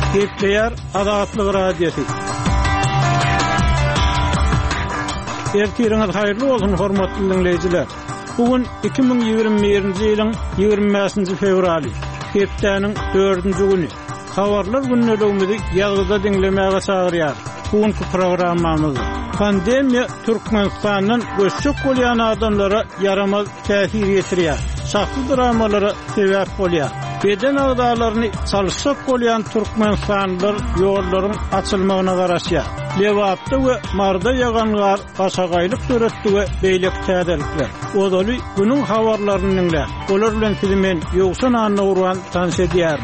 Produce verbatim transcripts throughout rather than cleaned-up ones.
Kepler Azatlyk Radiosu. Ertiriniz hayırlı olsun hormatly dinleyijiler. Bugün iki bin ýygrimi-birinji ýylyň ýygrimi fevraly. Hepdeniň dördünji güni. Habarlar günnelegimizi ýazgyda dinlemäge çagyrýar. Bugünkü programmamyzda pandemiýa Türkmenistanyň göçük bolýan adamlara yaramaz täsir ýetirýär. Şahsy dramalara sebäp bolýar. Beden agdalaryny çalyşak bolýan türkmenistanylar ýollaryň açylmagyna garaşýar. Lewatda we marda ýagan gar gaşagaýlyk döretdi we beýlek täzelikler. Odaly günüň habarlaryny dinle. Olar bilen sizi men ýogsan anna urwan tanış edýär.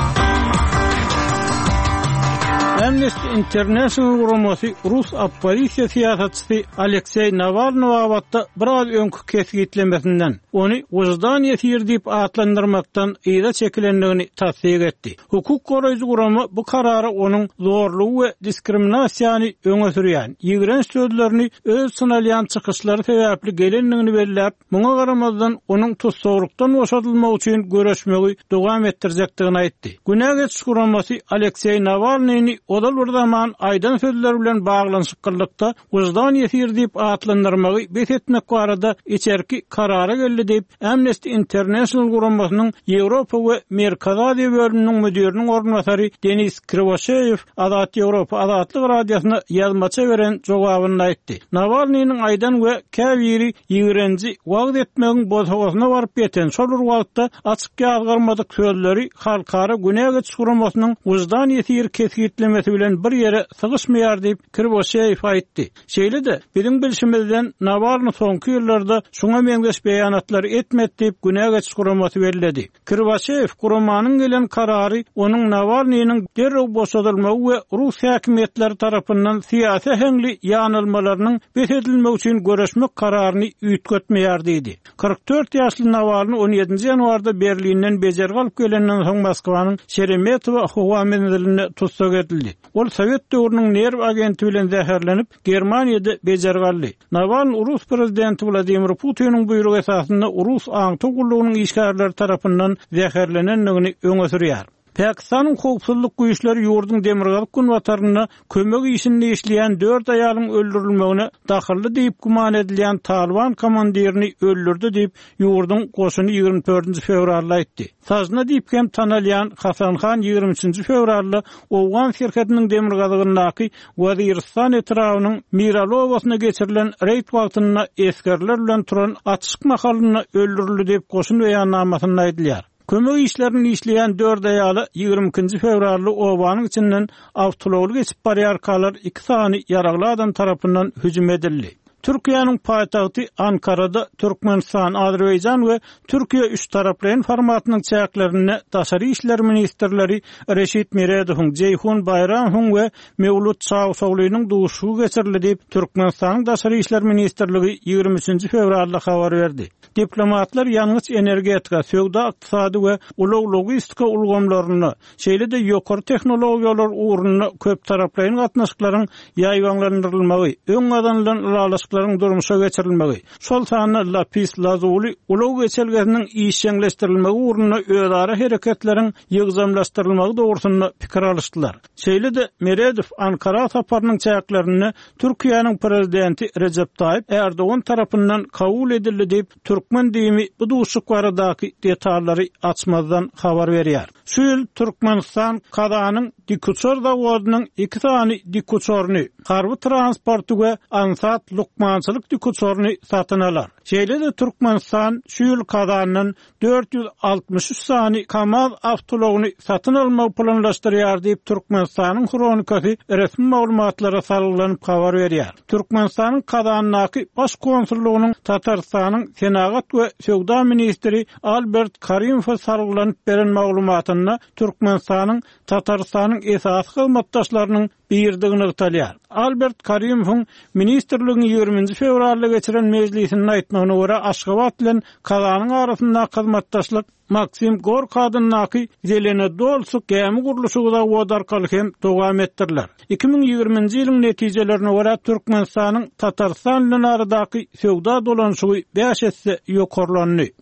Amnesty International guramasy Rus opposisiýa siýasatçysy Aleksey Navalny wagtda biraz öňkü kesgitlemesinden onu wyjdan ýetir diýip atlandyrmakdan ýa-da çekilendigini tasdik etdi. Hukuk goraýjy gurama bu karary onuň zorlugy we diskriminasiýany öňe sürýän, ýigren sözlerini öz synalýan çykyşlary sebäpli gelendigini belläp, muňa garamazdan onuň tutsagyrlykdan boşadylmagy üçin görüşmegi dowam etdirjekdigini aýtdy. Günä geçiş guramasy Aleksey Navalnyny odal bir zaman aýdan sözler bilen baglanyşykyrlykda wyjdan ýetir diýip atlandyrmagy bet etmek barada içerki karara geldi diýip Amnesty International guramasynyň Ýewropa we Merkez Aziýa bölüminiň müdiriniň ornatary Denis Krivosheýew Azat Ýewropa Azatlyk radiosyna ýazmaça beren jogabyny aýtdy. Navalnyň aýdan we käbiri ýigrenji wagt etmegiň bozagyna baryp beten şol wagtda açyk ýazgyrmadyk sözleri halkara günä geçiş guramasynyň wyjdan ýetir kesgitlemesi bilen bir ýere sygyşmaýar diýip Krivosheýew aýtdy. Şeýle-de biziň bilşimizden Navalny soňky ýyllarda şuňa meňzeş beýanatlar etmedi diýip günä geçiş guramasy berildi. Krivosheýew guramanyň gelen karary onuň Navalnyň derrew boşadylmagy we Rus häkimetleri tarapyndan siýasy hengli ýanylmalarynyň besedilmegi üçin görüşmek kararyny üýtgetmeýär diýdi. kırk dört ýaşly Navalny on ýedinji ýanwarda Berlinden bejerge alyp gelenden soň Moskwanyň Şeremetova howa menziline tutsak edildi. Ol Sowet döwrüniň nerw agenti bilen zäherlenip Germaniýada bejerge aldy. Navalny Rus prezidenti Vladimir Putiniň buýrugy esasynda Rus aňtygullygynyň işgärleri tarapyndan zäherlenendigini öňe sürýär. Pakistanyň howpsuzlyk güýçleri ýurdun demirgalyk günwataryna kömek işinde işleýän dört aýalyň öldürilmegine dahilli diýip guman edilýän Taliban komandirini öldürdi diýip ýurdun goşuny ýygrimi dördünji fevralda aýtdy. Sajna diýip hem tanalýan Hasan Khan ýygrimi üçinji fevralda Owgan şirketiniň demirgalygynyňky Waziristan etrawynyň Miralowasyna geçirilen reýt wagtyna eskerler bilen turan atışyk mahalyna öldürildi diýip goşun beýannamasyna aýdylýar. Kömek işlerini işleyen dört aýaly ýygrimi ikinji fevralda Owanyň içinden awtolowly geçip barýarkalar iki sany yaragly adam tarapyndan hüjüm edildi. Türkiýanyň paýtagty Ankarada Türkmenistan, Azerbaýjan we Türkiýe üç taraply formatynyň çäklerini daşary işler ministrleri Reşit Meredowyň, Ceyhun Bayramowyň we Mewlut Çawşoğlunyň duşugy geçirildi diýip Türkmenistanyň daşary işler ministrligi ýygrimi üçinji fevralda habar berdi. Diplomatlar ýalňyz energetika, söwda ykdysady we ulug logistika ulgamlaryny, şeýle-de ýokary tehnologiýalar uğruna köp taraply gatnaşyklaryň ýaýwanlandyrylmagy, öň adanlaryň ulaşyklaryň durmuşa geçirilmegi, şol sany lapis lazuli ulug geçelgesiniň işçileşdirilmegi uğruna öýdara hereketleriň ýygzamlaşdyrylmagy dogrusyna pikir alýşdylar. Şeýle-de Meredow Ankara saparynyň çäklerini Türkiýanyň prezidenti Recep Tayyip Erdoğan tarapyndan kabul edildi diýip Türkmen diýimi bu duşuk baradaky detallary açmazdan habar berýär. Şu ýyl Türkmenistan kadanyň dikuçor dawadynyň iki sany dikuçoruny, harby transporty we ansat lukmançylyk dikuçoruny satyn alar. Şeýle-de Türkmenistan şu ýyl kadanyň dört ýüz altymyş üç sany Kamaz awtologyny satyn almagy planlaşdyrýar diýip Türkmenistanyň kronikasy resmi maglumatlara salyglanyp habar berýär. Türkmenistanyň kadanyňky baş konsullugynyň Tatarstanyň Senagat we Söwda ministri Albert Karimow salyglanyp beren maglumatyna Türkmenistanyň Tatarstanyň esas hyzmatdaşlarynyň birdigini ýytalýar. Albert Karimow ministrligiň ýygrimi fevralda geçiren meclisinde aýtmagyna görä Aşgabat bilen Kazanyň arasynda hyzmatdaşlyk Maksim Gorkadynyňky Zelene Dolsuk gämi gurulşygyda wodarkaly hem dowam etdirler. iki bin ýygrimiňji ýylyň netijelerine görä Türkmenistanyň Tatarstan bilen aradaky söwda dolanşygy beş esse ýokarlandy.